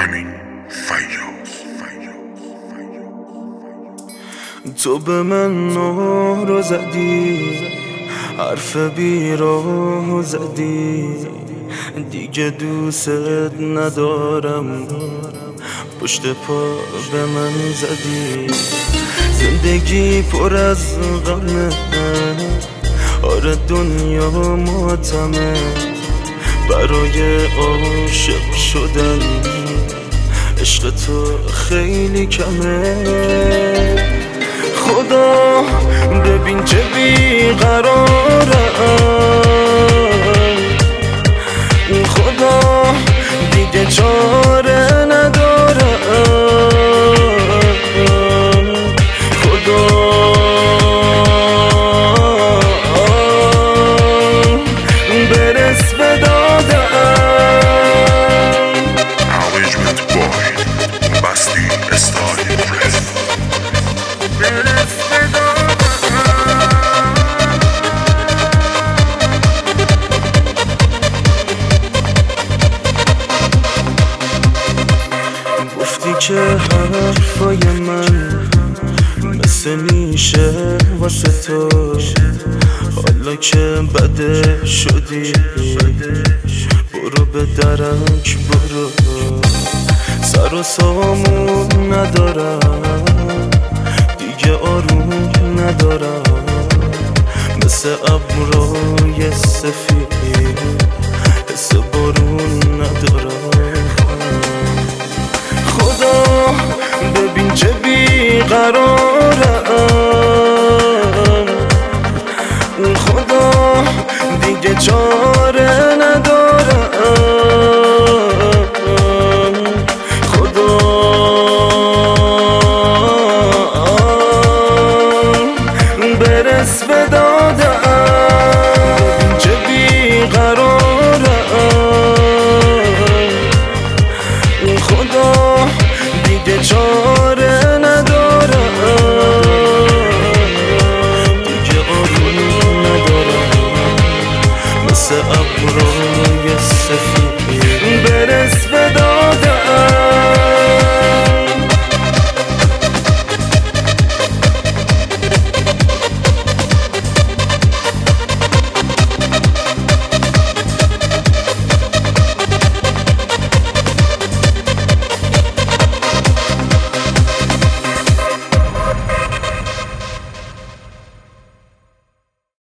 امین فیاض. تو به من نور رو زدی، حرف بی رو زدی، دیگه دوست ندارم، پشت پا به من زدی. زندگی پر از غمه، آره دنیا ماتمه، برای عاشق شدن عشق تو خیلی کمه. خدا ببین چه بیقرارم، خدا دیگه چاره ندارم، خدا برس به دادم. Arrangement boy Basti استایل برس به دادم. گفتی که حرفای من مثل میشه واسه تو، حالا که بده شدی برو به درک برو، سر و سامون ندارم دیگه، آروم ندارم، مثل ابرای سفید حس بارون ندارم. خدا ببین چه بیقرارم، خدا دیگه چاره ندارم، خدا برس به دادم. ببین چه بیقرارم، خدا دیگه چاره ندارم، دیگه آروم ندارم، مثل ابرای